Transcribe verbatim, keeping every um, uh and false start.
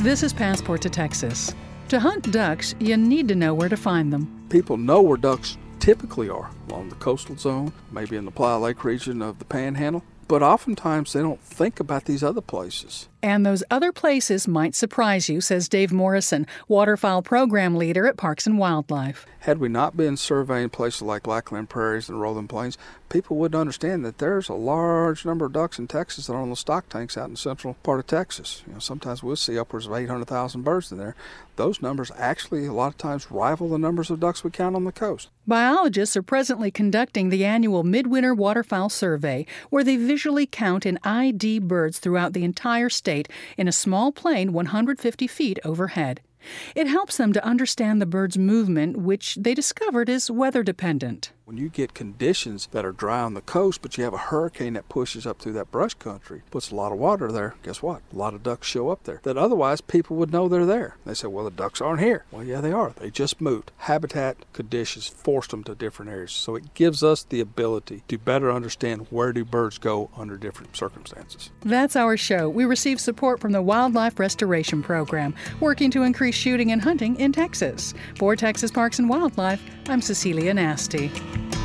This is Passport to Texas. To hunt ducks, you need to know where to find them. People know where ducks typically are, along the coastal zone, maybe in the Playa Lake region of the Panhandle, but oftentimes they don't think about these other places. And those other places might surprise you, says Dave Morrison, waterfowl program leader at Parks and Wildlife. Had we not been surveying places like Lackland Prairies and Rolling Plains, people wouldn't understand that there's a large number of ducks in Texas that are on the stock tanks out in the central part of Texas. You know, sometimes we'll see upwards of eight hundred thousand birds in there. Those numbers actually a lot of times rival the numbers of ducks we count on the coast. Biologists are presently conducting the annual Midwinter Waterfowl Survey, where they visually count and I D birds throughout the entire state in a small plane one hundred fifty feet overhead. It helps them to understand the bird's movement, which they discovered is weather-dependent. When you get conditions that are dry on the coast, but you have a hurricane that pushes up through that brush country, puts a lot of water there, guess what? A lot of ducks show up there that otherwise people would know they're there. They say, well, the ducks aren't here. Well, yeah, they are. They just moved. Habitat conditions forced them to different areas. So it gives us the ability to better understand where do birds go under different circumstances. That's our show. We receive support from the Wildlife Restoration Program, working to increase shooting and hunting in Texas. For Texas Parks and Wildlife, I'm Cecilia Nasty.